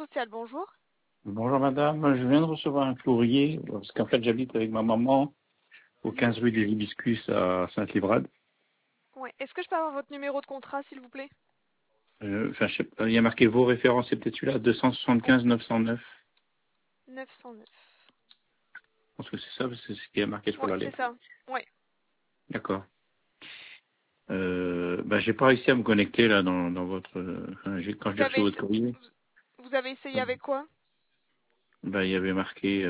social, bonjour. Bonjour madame, je viens de recevoir un courrier, parce qu'en fait j'habite avec ma maman au 15 rue des Hibiscus à Saint-Livrade. Ouais. Est-ce que je peux avoir votre numéro de contrat, s'il vous plaît? Je sais pas, il y a marqué vos références, c'est peut-être celui-là, 275 909. 909. Je pense que c'est ça, parce que c'est ce qui est marqué sur Ouais, la c'est lettre. ça. Ouais. D'accord. J'ai pas réussi à me connecter là dans votre... quand Vous j'ai reçu avez, votre essa- courrier, vous avez essayé avec quoi? il y avait marqué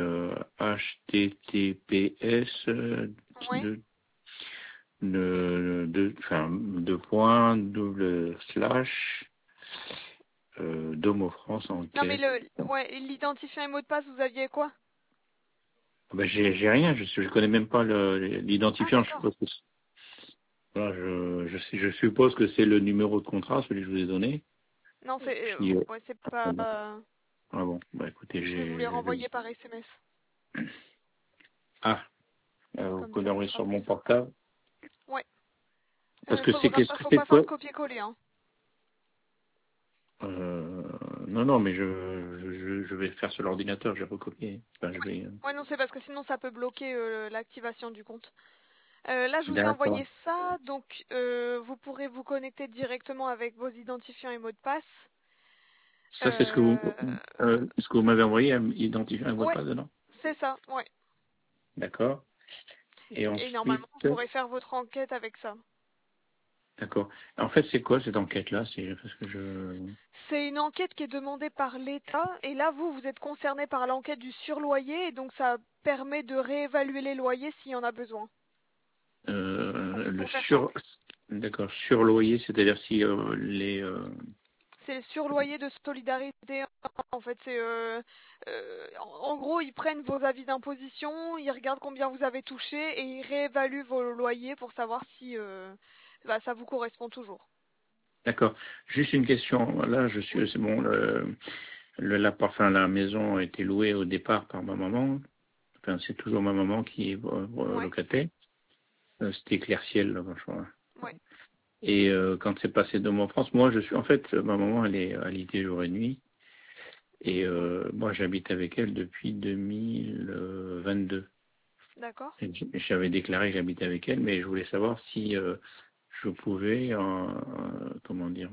HTTPS Ouais. deux points, double slash, Domo France Non, mais enquête. l'identifiant et mot de passe, vous aviez quoi? J'ai rien, je connais même pas Ah, l'identifiant. Je d'accord. suppose que voilà, je suppose que c'est le numéro de contrat, celui que je vous ai donné. Non, Et c'est puis, ouais, c'est pas. ah bon, écoutez, Je vais vous les renvoyer par SMS. ah, vous Comme pouvez ça, ce l'envoyer sera sur plus mon simple. portable. Ouais. Parce que c'est qu'est-ce que Faut c'est pas faire quoi? de copier-coller, hein. Non, mais je vais faire sur l'ordinateur, je vais recopier. Enfin, je Ouais. vais. Ouais, non, c'est parce que sinon ça peut bloquer l'activation du compte. Là, je vous ai D'accord. envoyé ça, donc vous pourrez vous connecter directement avec vos identifiants et mots de passe. Ça, c'est Euh, ce que vous m'avez envoyé, identifier un mot de Ouais, passe dedans. c'est ça, ouais. D'accord. Et Et normalement, ensuite, vous pourrez faire votre enquête avec ça. d'accord. En fait, c'est quoi cette enquête-là? C'est parce que je. C'est une enquête qui est demandée par l'État, et là, vous êtes concerné par l'enquête du surloyer, et donc ça permet de réévaluer les loyers s'il y en a besoin. Le Pour faire simple. d'accord, surloyer, c'est-à-dire si C'est le surloyer de solidarité. En fait, en gros, ils prennent vos avis d'imposition, ils regardent combien vous avez touché et ils réévaluent vos loyers pour savoir si ça vous correspond toujours. d'accord. Juste une question. Là, c'est bon. La maison a été louée au départ par ma maman. Enfin, c'est toujours ma maman qui est Ouais, locataire. C'était Claire Ciel, là, franchement. ouais, Et quand c'est passé de moi en France, moi, en fait, ma maman, elle est alitée jour et nuit. Et moi, j'habite avec elle depuis 2022. d'accord. J'avais déclaré que j'habitais avec elle, mais je voulais savoir si je pouvais, comment dire,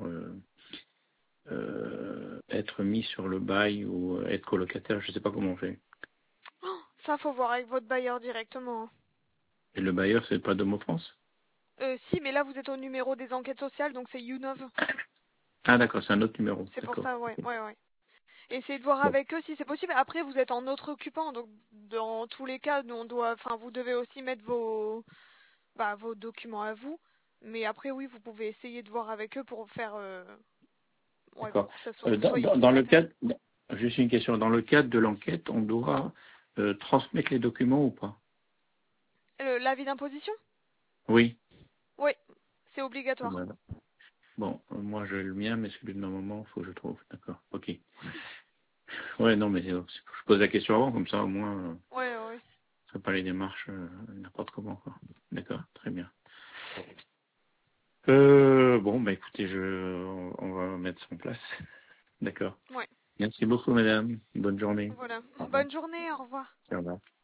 être mis sur le bail ou être colocataire. Je ne sais pas comment on fait. Oh, ça, faut voir avec votre bailleur directement, hein. Et le bailleur, c'est pas Domo France? Si, mais là, vous êtes au numéro des enquêtes sociales, donc c'est Unov. Ah, d'accord, c'est un autre numéro. C'est pour D'accord. ça, ouais, ouais, ouais. Essayez de voir Bon, avec eux si c'est possible. Après, vous êtes en autre occupant, donc dans tous les cas, vous devez aussi mettre vos documents à vous. Mais après, oui, vous pouvez essayer de voir avec eux pour faire, ouais, d'accord. pour que vous soyez Dans le sécuritaire. cadre, juste une question. Dans le cadre de l'enquête, on doit transmettre les documents ou pas? L'avis d'imposition? Oui. Oui, c'est obligatoire. Voilà. Bon, moi j'ai le mien, mais celui de ma maman, il faut que je trouve. D'accord. Ok. Ouais, non, mais je pose la question avant, comme ça au moins, Ouais, ouais. ça ne pas les démarches n'importe comment, quoi. D'accord, très bien. Bon, écoutez, on va mettre ça en place. D'accord. Ouais, Merci beaucoup, madame. Bonne journée. voilà. Au revoir. Bonne journée, au revoir. Au revoir.